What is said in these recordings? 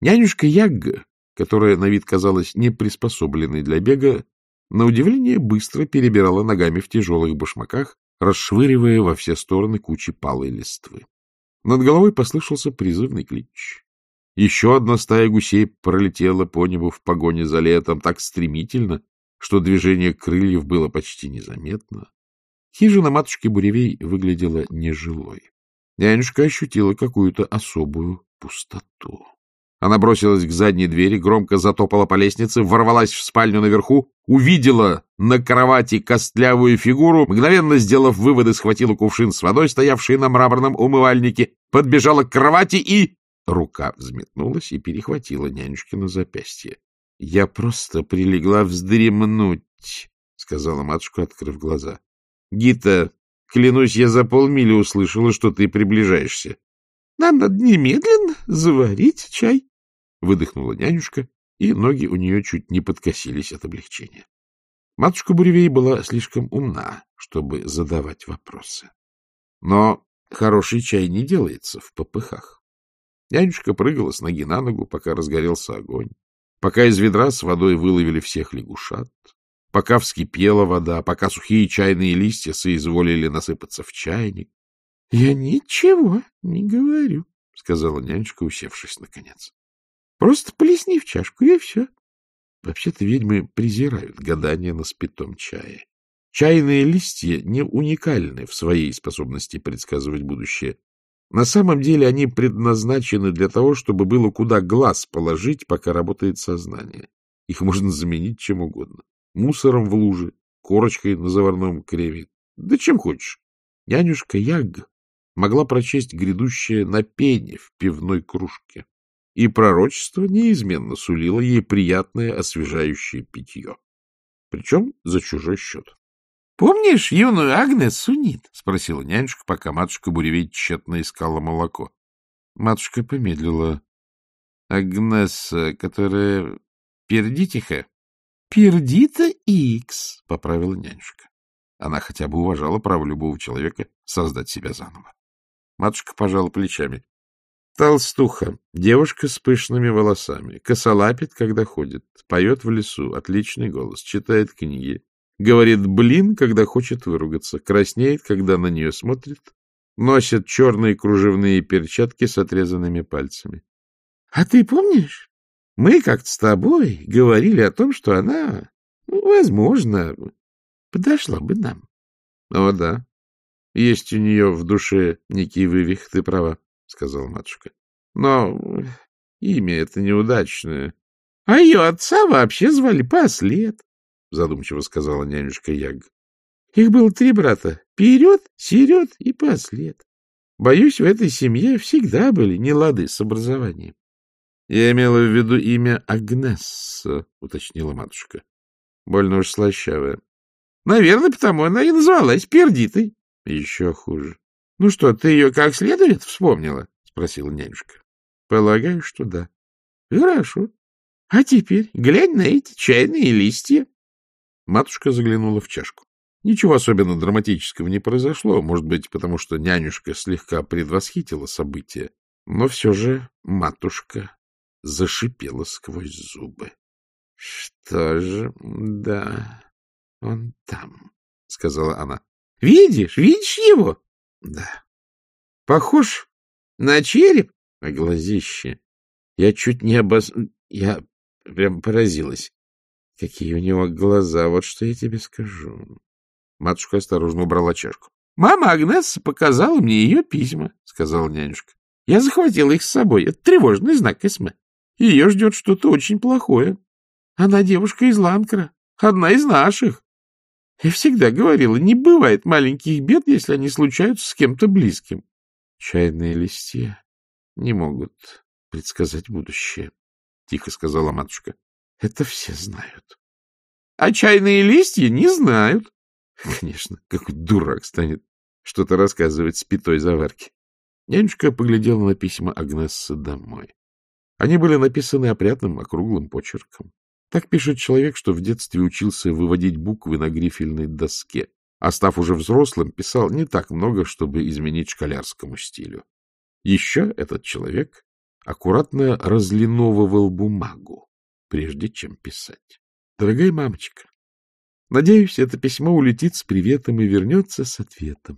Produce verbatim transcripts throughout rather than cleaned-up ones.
Нянюшка Ягга, которая на вид казалась неприспособленной для бега, на удивление быстро перебирала ногами в тяжелых башмаках, расшвыривая во все стороны кучи палой листвы. Над головой послышался призывный клич. Еще одна стая гусей пролетела по небу в погоне за летом так стремительно, что движение крыльев было почти незаметно. Хижина матушки Буревей выглядела нежилой. Нянюшка ощутила какую-то особую пустоту. Она бросилась к задней двери, громко затопала по лестнице, ворвалась в спальню наверху, увидела на кровати костлявую фигуру, мгновенно сделав выводы, схватила кувшин с водой, стоявший на мраморном умывальнике, подбежала к кровати и... Рука взметнулась и перехватила нянюшкино запястье. — Я просто прилегла вздремнуть, — сказала матушка, открыв глаза. — Гита, клянусь, я за полмили услышала, что ты приближаешься. — Нам надо немедленно заварить чай, — выдохнула нянюшка, и ноги у нее чуть не подкосились от облегчения. Матушка Буревей была слишком умна, чтобы задавать вопросы. Но хороший чай не делается в попыхах. Нянюшка прыгала с ноги на ногу, пока разгорелся огонь, пока из ведра с водой выловили всех лягушат, пока вскипела вода, пока сухие чайные листья соизволили насыпаться в чайник. — Я ничего не говорю, — сказала нянюшка, усевшись наконец. — Просто плесни в чашку, и все. Вообще-то ведьмы презирают гадание на спитом чае. Чайные листья не уникальны в своей способности предсказывать будущее. На самом деле они предназначены для того, чтобы было куда глаз положить, пока работает сознание. Их можно заменить чем угодно. Мусором в луже, корочкой на заварном креме. Да чем хочешь. Нянюшка Ягга могла прочесть грядущее на пене в пивной кружке. И пророчество неизменно сулило ей приятное освежающее питье. Причем за чужой счет. — Помнишь юную Агнес Сунит? — спросила нянюшка, пока матушка Буревей тщетно искала молоко. Матушка помедлила. — Агнес, которая пердитиха? — Пердита Икс, — поправила нянюшка. Она хотя бы уважала право любого человека создать себя заново. Матушка пожала плечами. — Толстуха, девушка с пышными волосами, косолапит, когда ходит, поет в лесу, отличный голос, читает книги. Говорит «блин», когда хочет выругаться, краснеет, когда на нее смотрит, носит черные кружевные перчатки с отрезанными пальцами. — А ты помнишь, мы как-то с тобой говорили о том, что она, возможно, подошла бы нам? — О, да. Есть у нее в душе некий вывих, ты права, — сказала матушка. — Но имя это неудачное. — А ее отца вообще звали Послед, — задумчиво сказала нянюшка Ягга. — Их было три брата — Вперед, Серед и Послед. Боюсь, в этой семье всегда были нелады с образованием. — Я имела в виду имя Агнесса, — уточнила матушка. — Больно уж слащавая. — Наверное, потому она и называлась Пердитой. — Еще хуже. — Ну что, ты ее как следует вспомнила? — спросила нянюшка. — Полагаю, что да. — Хорошо. А теперь глянь на эти чайные листья. Матушка заглянула в чашку. Ничего особенно драматического не произошло, может быть, потому что нянюшка слегка предвосхитила события, но все же матушка зашипела сквозь зубы. — Что же, да, он там, — сказала она. — Видишь, видишь его? — Да. — Похож на череп, а глазище. Я чуть не обос... Я прям поразилась. Какие у него глаза, вот что я тебе скажу. Матушка осторожно убрала чашку. — Мама Агнесса показала мне ее письма, — сказала нянюшка. — Я захватила их с собой. Это тревожный знак Эсме. Ее ждет что-то очень плохое. Она девушка из Ланкра, одна из наших. Я всегда говорила, не бывает маленьких бед, если они случаются с кем-то близким. Чайные листья не могут предсказать будущее, — тихо сказала матушка. — Это все знают. — А чайные листья не знают. Конечно, какой дурак станет что-то рассказывать с пятой заварки. Нянюшка поглядела на письма Агнессы домой. Они были написаны опрятным округлым почерком. Так пишет человек, что в детстве учился выводить буквы на грифельной доске, а став уже взрослым, писал не так много, чтобы изменить школярскому стилю. Еще этот человек аккуратно разлиновывал бумагу, прежде чем писать. Дорогая мамочка, надеюсь, это письмо улетит с приветом и вернется с ответом.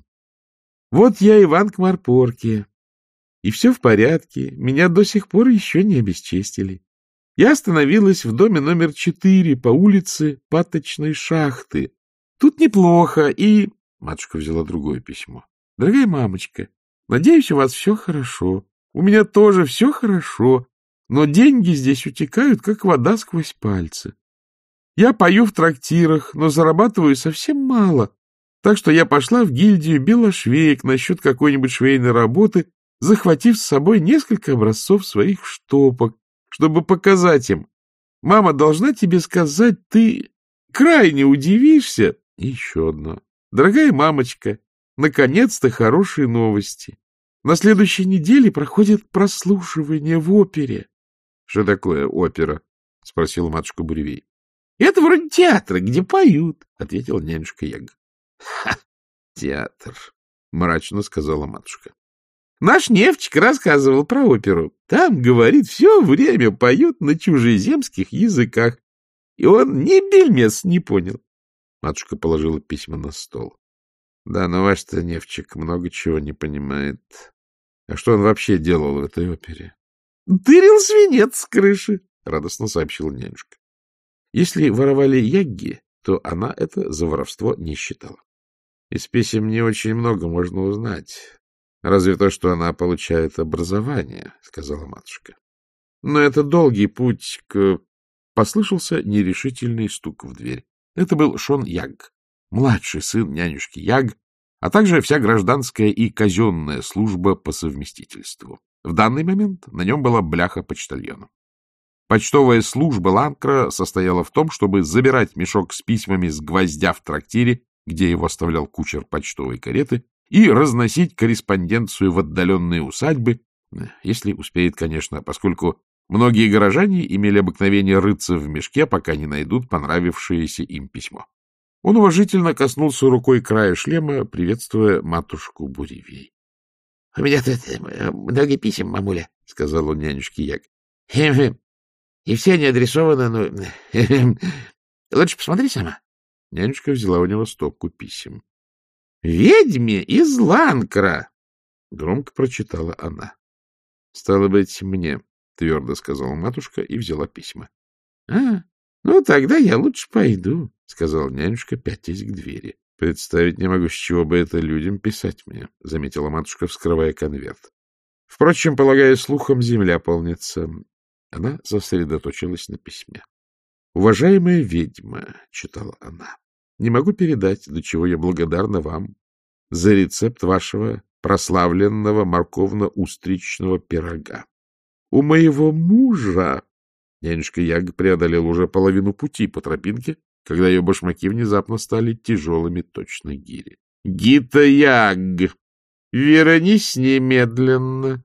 Вот я Иван к Марпорке, и все в порядке, меня до сих пор еще не обесчестили. Я остановилась в доме номер четыре по улице Паточной шахты. Тут неплохо, и... Матушка взяла другое письмо. Дорогая мамочка, надеюсь, у вас все хорошо. У меня тоже все хорошо, но деньги здесь утекают, как вода сквозь пальцы. Я пою в трактирах, но зарабатываю совсем мало, так что я пошла в гильдию белошвеек насчет какой-нибудь швейной работы, захватив с собой несколько образцов своих штопок, чтобы показать им. Мама должна тебе сказать, ты крайне удивишься. И еще одно. Дорогая мамочка, наконец-то хорошие новости. На следующей неделе проходит прослушивание в опере. — Что такое опера? — спросила матушка Буревей. — Это вроде театра, где поют, — ответила нянюшка Яга. — Ха! Театр, — мрачно сказала матушка. — Наш Невчик рассказывал про оперу. Там, говорит, все время поют на чужеземских языках. И он ни бельмес не понял. Матушка положила письма на стол. — Да, но ваш-то Невчик много чего не понимает. А что он вообще делал в этой опере? — Тырил свинец с крыши, — радостно сообщила нянюшка. Если воровали ягги, то она это за воровство не считала. Из писем не очень много можно узнать. Разве то, что она получает образование, — сказала матушка. Но это долгий путь к... Послышался нерешительный стук в дверь. Это был Шон Яг, младший сын нянюшки Яг, а также вся гражданская и казенная служба по совместительству. В данный момент на нем была бляха почтальона. Почтовая служба Ланкра состояла в том, чтобы забирать мешок с письмами с гвоздя в трактире, где его оставлял кучер почтовой кареты, и разносить корреспонденцию в отдаленные усадьбы, если успеет, конечно, поскольку многие горожане имели обыкновение рыться в мешке, пока не найдут понравившееся им письмо. Он уважительно коснулся рукой края шлема, приветствуя матушку Буревей. — У меня тут много писем, мамуля, — сказал он нянюшке Яг. — И все они адресованы, ну... Лучше посмотри сама. Нянюшка взяла у него стопку писем. — Ведьме из Ланкра! — громко прочитала она. — Стало быть, мне, — твердо сказала матушка и взяла письма. — А, ну тогда я лучше пойду, — сказала нянюшка, пятясь к двери. — Представить не могу, с чего бы это людям писать мне, — заметила матушка, вскрывая конверт. — Впрочем, полагаю, слухом земля полнится. Она сосредоточилась на письме. — Уважаемая ведьма, — читала она, — не могу передать, до чего я благодарна вам за рецепт вашего прославленного морковно-устричного пирога. У моего мужа... Нянюшка Яг преодолела уже половину пути по тропинке, когда ее башмаки внезапно стали тяжелыми точно гири. — Гита Яг, вернись немедленно!